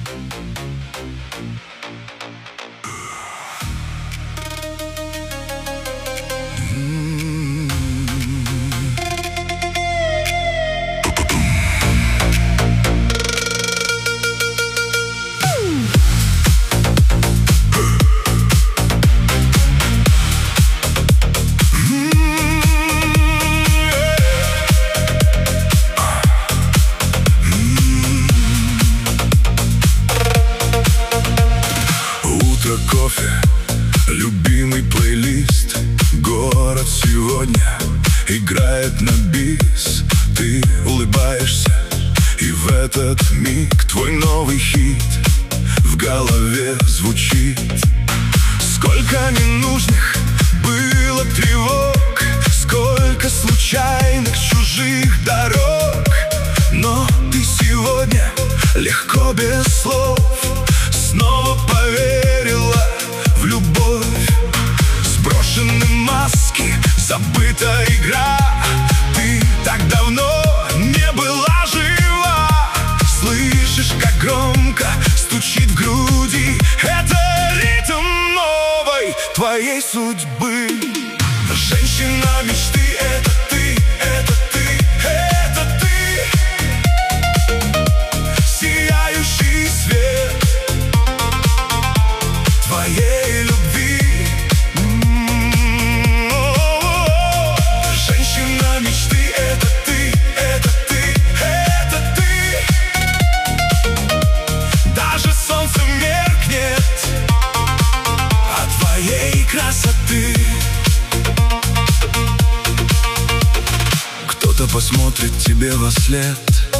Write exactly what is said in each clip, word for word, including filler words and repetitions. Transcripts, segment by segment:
Кофе, любимый плейлист. Город сегодня играет на бис. Ты улыбаешься, и в этот миг твой новый хит в голове звучит. Сколько ненужных было тревог, сколько случайных чужих дорог, но ты сегодня легко без слов снова поверила в любовь. Сброшены маски, забыта игра. Ты так давно не была жива. Слышишь, как громко стучит в груди. Это ритм новой твоей судьбы. Женщина мечты — это ты, это ты, это ты. Сияющий свет твоей любви. Женщина мечты — это ты, это ты, это ты. Даже солнце меркнет от твоей красоты. Кто-то посмотрит тебе во след,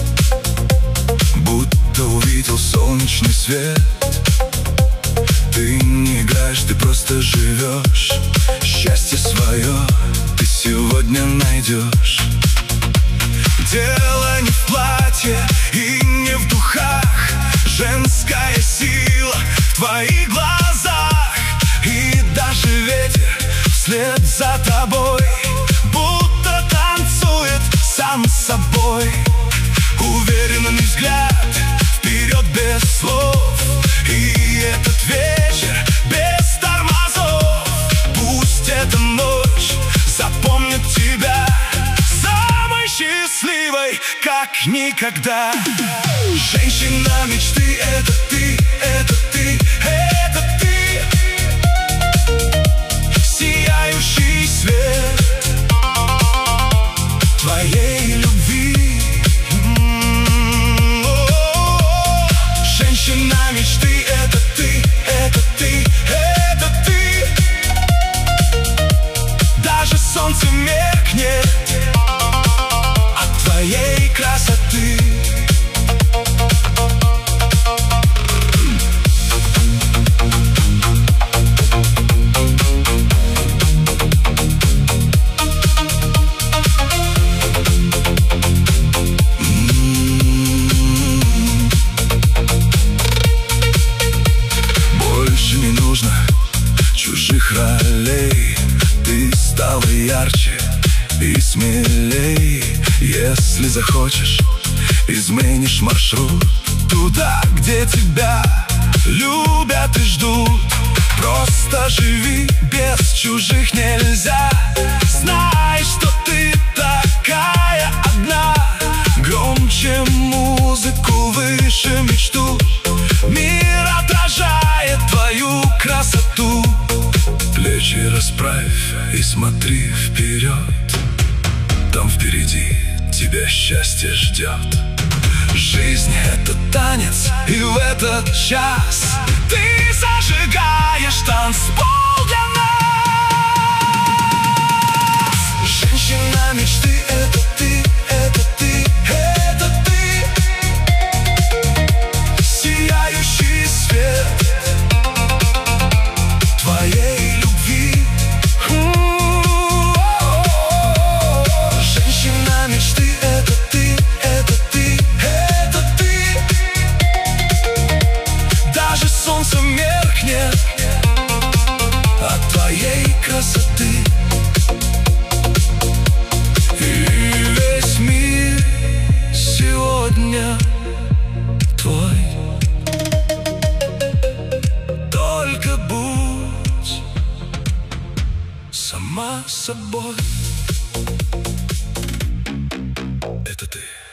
будто увидел солнечный свет. Ты не играешь, ты просто живешь. Счастье свое ты сегодня найдешь. Дело не в платье и не в духах. Женская сила в твоих глазах. И даже ветер вслед за тобой будто танцует сам с собой. Уверенный взгляд вперед без слов. И этот вечер без тормозов. Пусть эта ночь запомнит тебя самой счастливой, как никогда. Женщина мечты — это ты, это ты, это ты. Сияющий свет твоей любви. Женщина мечты — это ты, это ты, это ты. Даже солнце меркнет от твоей красоты. Чужих ролей, ты стала ярче и смелей. Если захочешь, изменишь маршрут туда, где тебя любят и ждут. Просто живи, без чужих нельзя. Знай, что ты такая одна. Громче музыку, выше мечту. Мир отражает твою красоту. Плечи расправь и смотри вперед. Там впереди тебя счастье ждет. Жизнь — это танец, и в этот час ты зажигаешь танцпол для нас. Женщина мечты — это ты, это ты, это ты. Сияющий свет твоей любви. Женщина мечты — это ты, это ты, это ты. Даже солнце меркнет от твоей красоты. И весь мир сегодня твой. сама собой. Это ты.